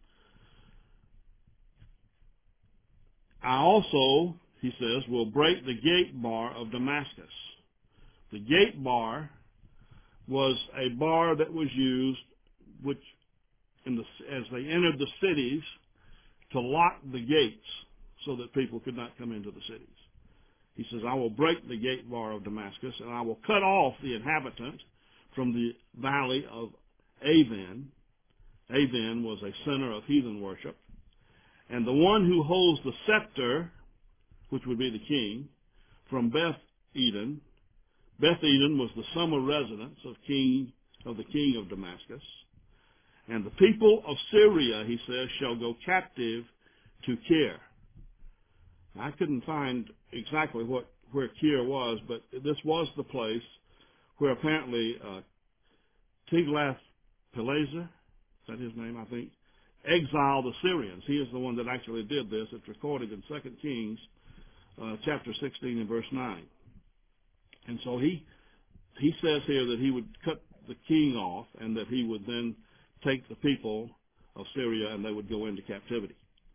I also, he says, will break the gate bar of Damascus. The gate bar was a bar that was used, which, as they entered the cities, to lock the gates so that people could not come into the cities. He says, I will break the gate bar of Damascus, and I will cut off the inhabitant from the valley of Aven. Aven was a center of heathen worship. And the one who holds the scepter, which would be the king, from Beth Eden. Beth Eden was the summer residence of the king of Damascus. And the people of Syria, he says, shall go captive to Kir. I couldn't find exactly what where Kir was, but this was the place where apparently Tiglath-Pileser, is that his name, I think, exiled the Syrians. He is the one that actually did this. It's recorded in 2 Kings chapter 16 and verse 9. And so he says here that he would cut the king off and that he would then take the people of Syria and they would go into captivity.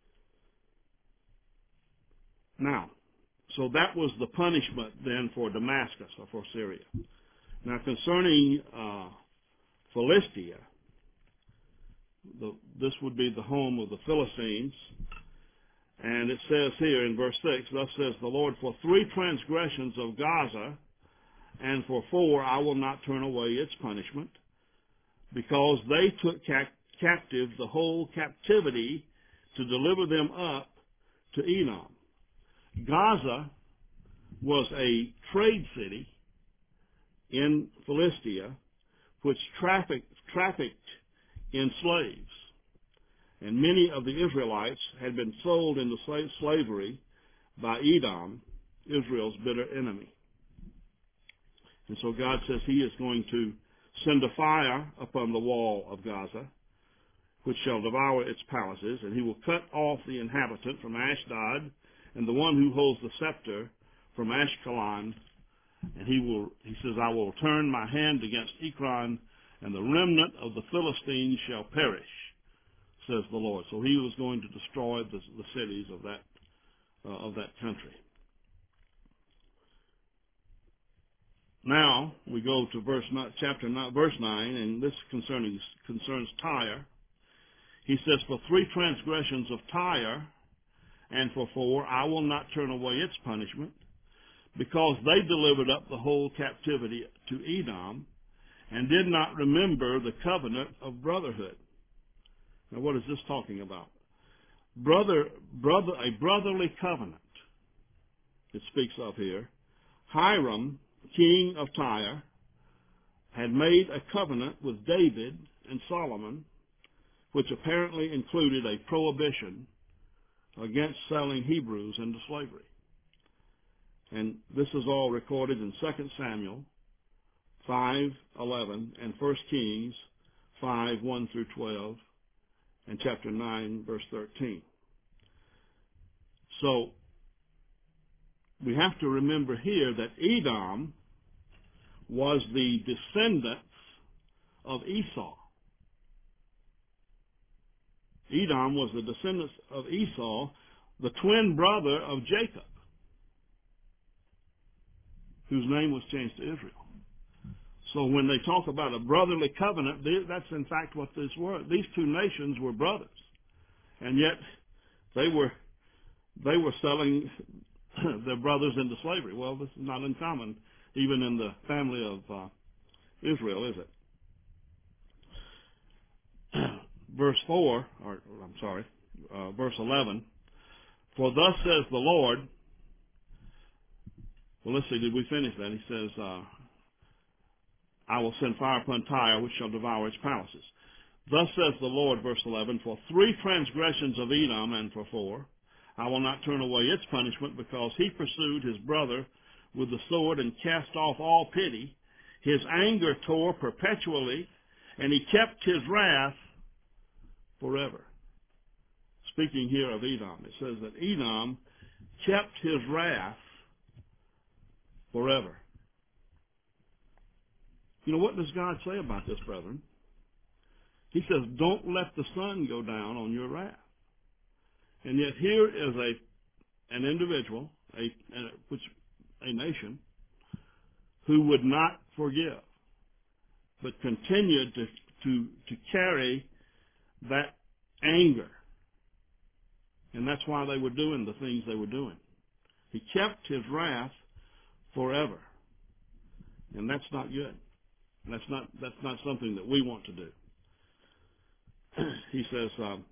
Now, so that was the punishment then for Damascus or for Syria. Now concerning Philistia, this would be the home of the Philistines. And it says here in verse 6, thus says the Lord, for 3 transgressions of Gaza, and for 4 I will not turn away its punishment, because they took captive the whole captivity to deliver them up to Edom. Gaza was a trade city in Philistia which trafficked in slaves. And many of the Israelites had been sold into slavery by Edom, Israel's bitter enemy. And so God says he is going to send a fire upon the wall of Gaza, which shall devour its palaces, and he will cut off the inhabitant from Ashdod, and the one who holds the scepter from Ashkelon. And he says, I will turn my hand against Ekron, and the remnant of the Philistines shall perish, says the Lord. So he was going to destroy the cities of that country. Now we go to verse 9, and this concerns Tyre. He says, for 3 transgressions of Tyre, and for 4 I will not turn away its punishment, because they delivered up the whole captivity to Edom, and did not remember the covenant of brotherhood. Now what is this talking about? A brotherly covenant it speaks of here. Hiram, king of Tyre, had made a covenant with David and Solomon, which apparently included a prohibition against selling Hebrews into slavery. And this is all recorded in 2 Samuel 5:11 and 1 Kings 5:1 through 12 and chapter 9 verse 13. So we have to remember here that Edom was the descendants of Esau. Edom was the descendants of Esau, the twin brother of Jacob, whose name was changed to Israel. So when they talk about a brotherly covenant, that's in fact what this was. These 2 nations were brothers, and yet they were selling their brothers into slavery. Well, this is not uncommon, even in the family of Israel, is it? Verse 11. For thus says the Lord. Well, let's see, did we finish that? He says, I will send fire upon Tyre, which shall devour its palaces. Thus says the Lord, verse 11, for 3 transgressions of Edom, and for 4, I will not turn away its punishment, because he pursued his brother with the sword and cast off all pity. His anger tore perpetually, and he kept his wrath forever. Speaking here of Edom, it says that Edom kept his wrath forever. You know, what does God say about this, brethren? He says, don't let the sun go down on your wrath. And yet here is an individual, a nation, who would not forgive, but continued to carry that anger. And that's why they were doing the things they were doing. He kept his wrath forever. And that's not good. That's not something that we want to do. He says,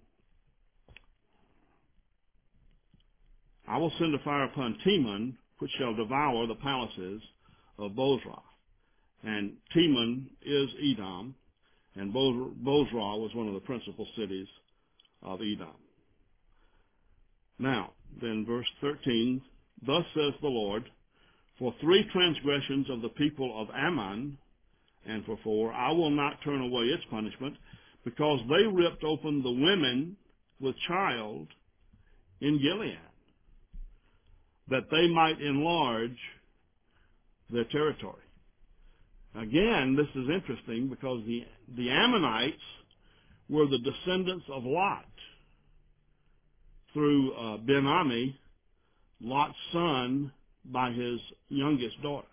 I will send a fire upon Teman, which shall devour the palaces of Bozrah. And Teman is Edom, and Bozrah was one of the principal cities of Edom. Now, then verse 13, thus says the Lord, For 3 transgressions of the people of Ammon, and for 4, I will not turn away its punishment, because they ripped open the women with child in Gilead, that they might enlarge their territory. Again, this is interesting because the Ammonites were the descendants of Lot through Ben-Ami, Lot's son by his youngest daughter.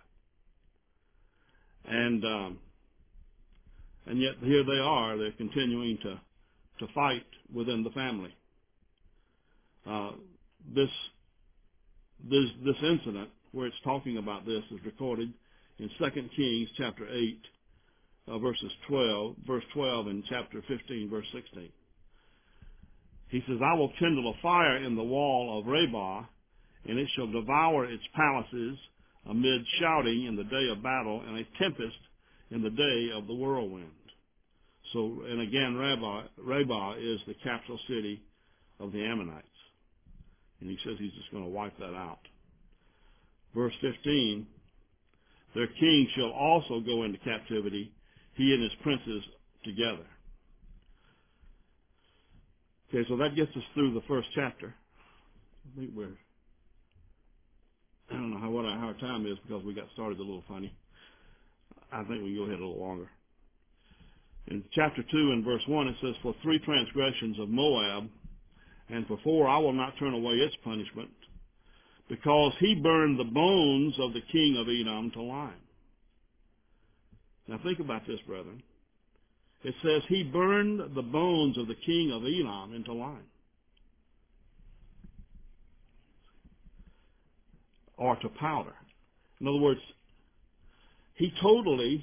And yet here they are, they're continuing to fight within the family. This incident where it's talking about this is recorded in 2 Kings chapter 8, verse 12, and chapter 15, verse 16. He says, I will kindle a fire in the wall of Rabbah, and it shall devour its palaces amid shouting in the day of battle, and a tempest in the day of the whirlwind. So, and again, Rabbah is the capital city of the Ammonites. And he says he's just going to wipe that out. Verse 15, their king shall also go into captivity, he and his princes together. Okay, so that gets us through the first chapter. I think I don't know what our time is because we got started a little funny. I think we can go ahead a little longer. In chapter 2 and verse 1 it says, for 3 transgressions of Moab, and for 4 I will not turn away its punishment, because he burned the bones of the king of Edom to lime. Now think about this, brethren. It says he burned the bones of the king of Edom into lime. Or to powder. In other words, he totally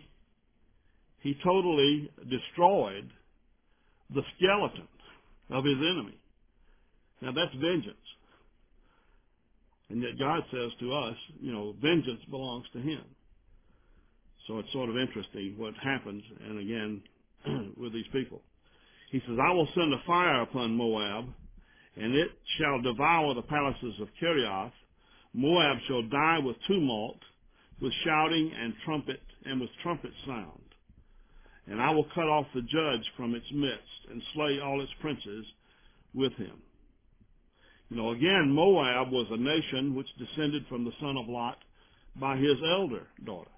destroyed the skeleton of his enemy. Now that's vengeance. And yet God says to us, vengeance belongs to him. So it's sort of interesting what happens, and again, with these people. He says, I will send a fire upon Moab, and it shall devour the palaces of Kerioth. Moab shall die with tumult, with shouting and with trumpet sound. And I will cut off the judge from its midst, and slay all its princes with him. Again, Moab was a nation which descended from the son of Lot by his elder daughter.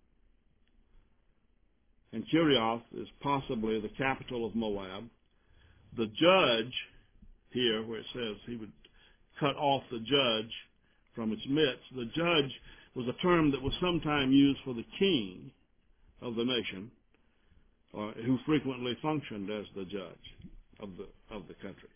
And Kerioth is possibly the capital of Moab. The judge here, where it says he would cut off the judge from its midst, the judge was a term that was sometimes used for the king of the nation, who frequently functioned as the judge of the country.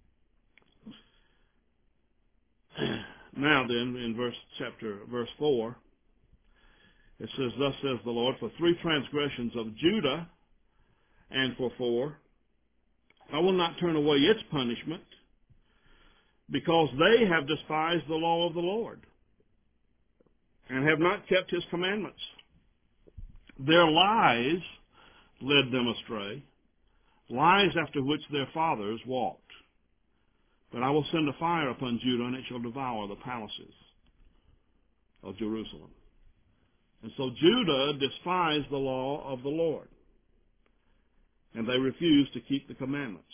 Now then, in verse 4, it says, thus says the Lord, for 3 transgressions of Judah, and for 4, I will not turn away its punishment, because they have despised the law of the Lord, and have not kept his commandments. Their lies led them astray, lies after which their fathers walked. But I will send a fire upon Judah, and it shall devour the palaces of Jerusalem. And so Judah despised the law of the Lord, and they refused to keep the commandments.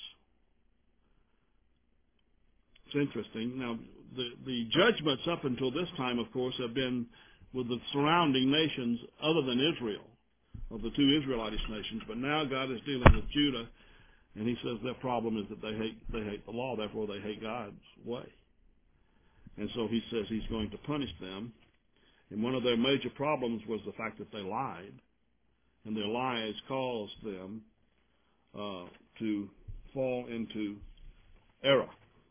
It's interesting. Now, the judgments up until this time, of course, have been with the surrounding nations other than Israel, of the 2 Israelitish nations. But now God is dealing with Judah, and he says their problem is that they hate the law, therefore they hate God's way. And so he says he's going to punish them. And one of their major problems was the fact that they lied, and their lies caused them to fall into error.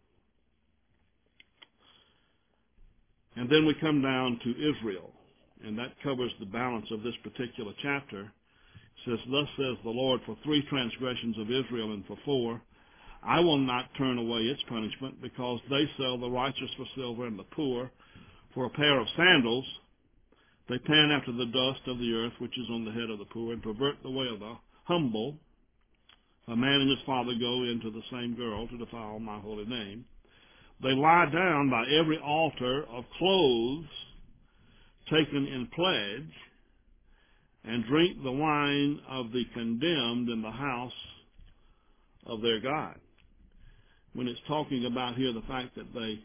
And then we come down to Israel, and that covers the balance of this particular chapter. It says, thus says the Lord, for 3 transgressions of Israel, and for 4, I will not turn away its punishment, because they sell the righteous for silver and the poor for a pair of sandals. They pan after the dust of the earth, which is on the head of the poor, and pervert the way of the humble. A man and his father go into the same girl to defile my holy name. They lie down by every altar of clothes taken in pledge, and drink the wine of the condemned in the house of their God. When it's talking about here the fact that they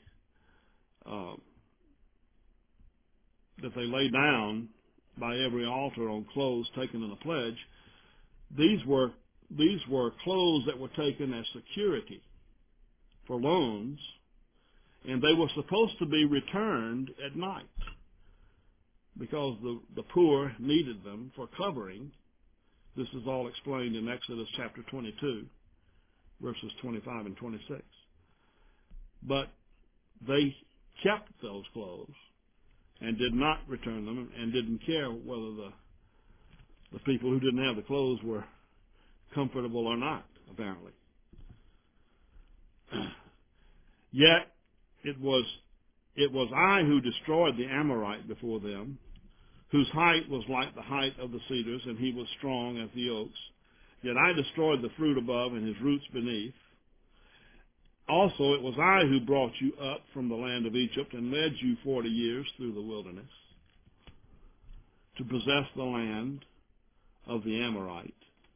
lay down by every altar on clothes taken in a pledge, these were clothes that were taken as security for loans, and they were supposed to be returned at night because the poor needed them for covering. This is all explained in Exodus chapter 22, verses 25 and 26. But they kept those clothes and did not return them, and didn't care whether the people who didn't have the clothes were comfortable or not, apparently. Yet it was I who destroyed the Amorite before them, whose height was like the height of the cedars, and he was strong as the oaks. Yet I destroyed the fruit above and his roots beneath. Also it was I who brought you up from the land of Egypt and led you 40 years through the wilderness to possess the land of the Amorite.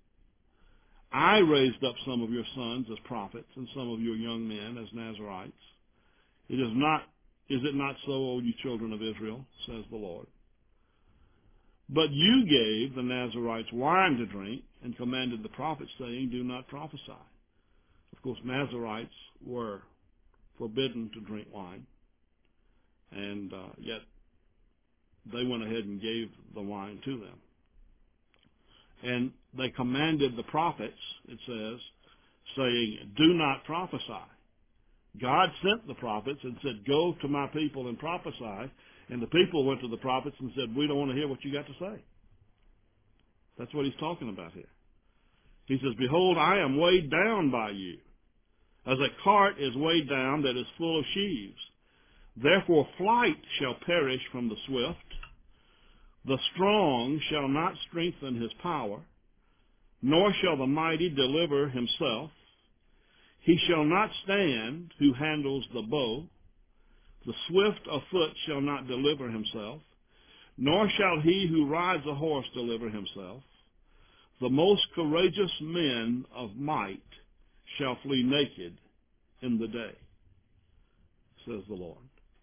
I raised up some of your sons as prophets and some of your young men as Nazarites. Is it not so, O you children of Israel, says the Lord? But you gave the Nazarites wine to drink and commanded the prophets, saying, do not prophesy. Of course, Nazarites were forbidden to drink wine, and yet they went ahead and gave the wine to them. And they commanded the prophets, it says, saying, do not prophesy. God sent the prophets and said, go to my people and prophesy. And the people went to the prophets and said, we don't want to hear what you got to say. That's what he's talking about here. He says, behold, I am weighed down by you, as a cart is weighed down that is full of sheaves. Therefore flight shall perish from the swift. The strong shall not strengthen his power, nor shall the mighty deliver himself. He shall not stand who handles the bow. The swift of foot shall not deliver himself, nor shall he who rides a horse deliver himself. The most courageous men of might shall flee naked in the day, says the Lord.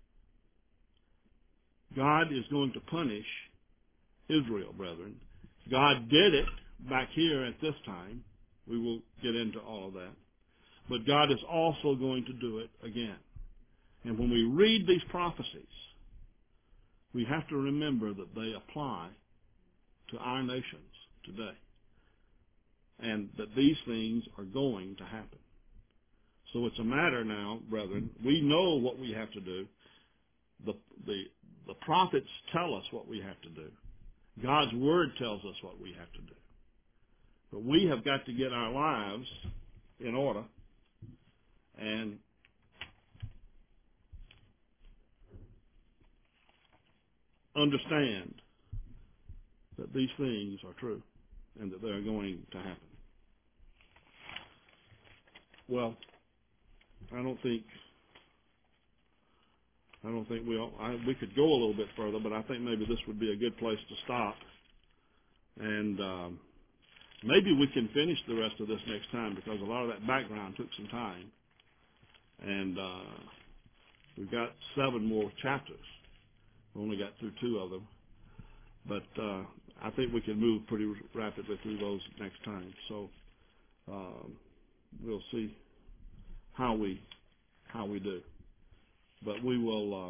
God is going to punish Israel, brethren. God did it back here at this time. We will get into all of that. But God is also going to do it again. And when we read these prophecies, we have to remember that they apply to our nations today, and that these things are going to happen. So it's a matter now, brethren, we know what we have to do. The prophets tell us what we have to do. God's word tells us what we have to do. But we have got to get our lives in order and understand that these things are true and that they're going to happen. Well, I don't think we could go a little bit further, but I think maybe this would be a good place to stop. And maybe we can finish the rest of this next time, because a lot of that background took some time. And we've got 7 more chapters. We only got through 2 of them. But I think we can move pretty rapidly through those next time. So we'll see how we do. But we will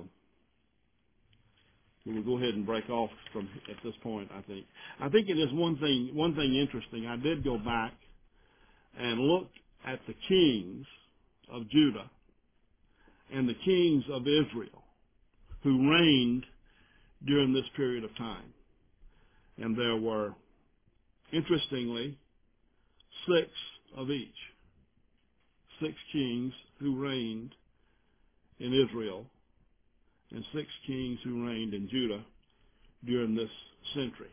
go ahead and break off from at this point. I think it is one thing interesting. I did go back and look at the kings of Judah and the kings of Israel who reigned during this period of time. And there were, interestingly, 6 of each. 6 kings who reigned in Israel and 6 kings who reigned in Judah during this century.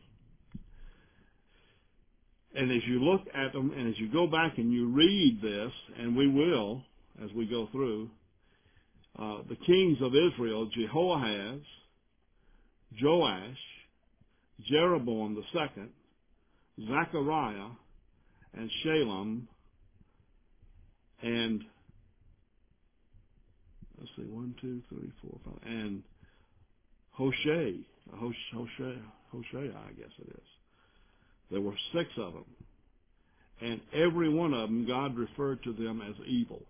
And as you look at them and as you go back and you read this, and we will as we go through, the kings of Israel, Jehoahaz, Joash, Jeroboam the second, Zechariah, and Shalom, and let's see, 1, 2, 3, 4, 5, and Hoshea, I guess it is. There were 6 of them, and every one of them God referred to them as evil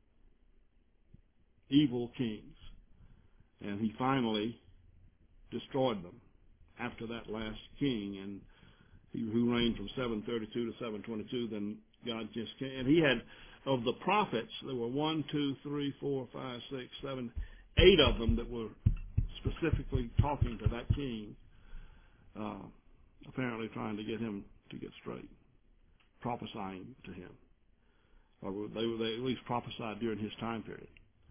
kings, and he finally destroyed them after that last king, and who reigned from 732 to 722. Then God just came, and he had, of the prophets, there were 1, 2, 3, 4, 5, 6, 7, 8 of them that were specifically talking to that king, apparently trying to get him to get straight, prophesying to him, or they at least prophesied during his time period.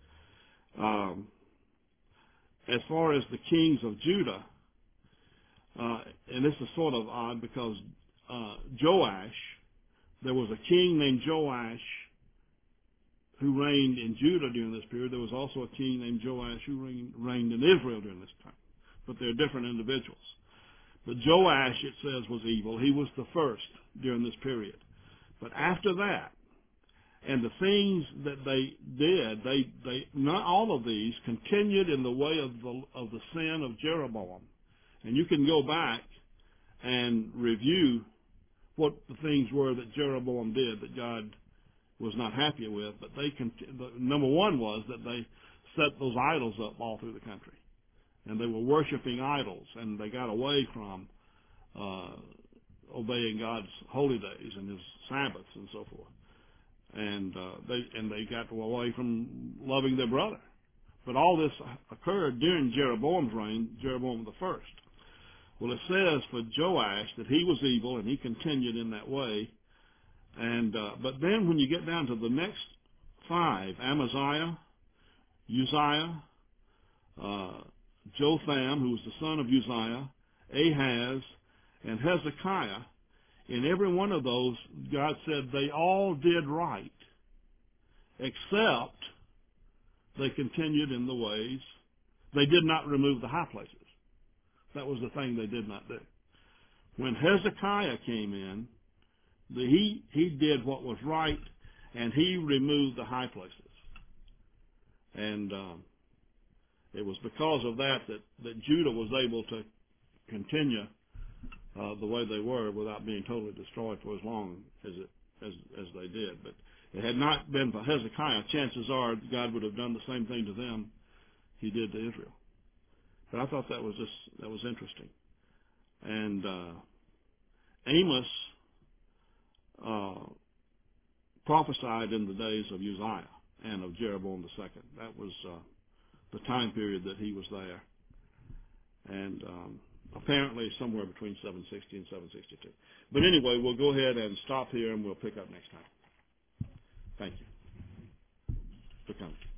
As far as the kings of Judah, and this is sort of odd because Joash, there was a king named Joash who reigned in Judah during this period. There was also a king named Joash who reigned in Israel during this time. But they're different individuals. But Joash, it says, was evil. He was the first during this period. But after that, and the things that they did, they not all of these continued in the way of the sin of Jeroboam. And you can go back and review what the things were that Jeroboam did that God was not happy with. But number one was that they set those idols up all through the country, and they were worshiping idols, and they got away from obeying God's holy days and His Sabbaths and so forth. And they got away from loving their brother. But all this occurred during Jeroboam's reign, Jeroboam the first. Well, it says for Joash that he was evil and he continued in that way. And but then when you get down to the next 5, Amaziah, Uzziah, Jotham, who was the son of Uzziah, Ahaz, and Hezekiah, in every one of those, God said they all did right, except they continued in the ways. They did not remove the high places. That was the thing they did not do. When Hezekiah came in, he did what was right, and he removed the high places. And it was because of that Judah was able to continue the way they were without being totally destroyed for as long as they did. But it had not been for Hezekiah, chances are God would have done the same thing to them He did to Israel. But I thought that was interesting. And Amos prophesied in the days of Uzziah and of Jeroboam II. That was the time period that he was there. And apparently somewhere between 760 and 762. But anyway, we'll go ahead and stop here and we'll pick up next time. Thank you for coming.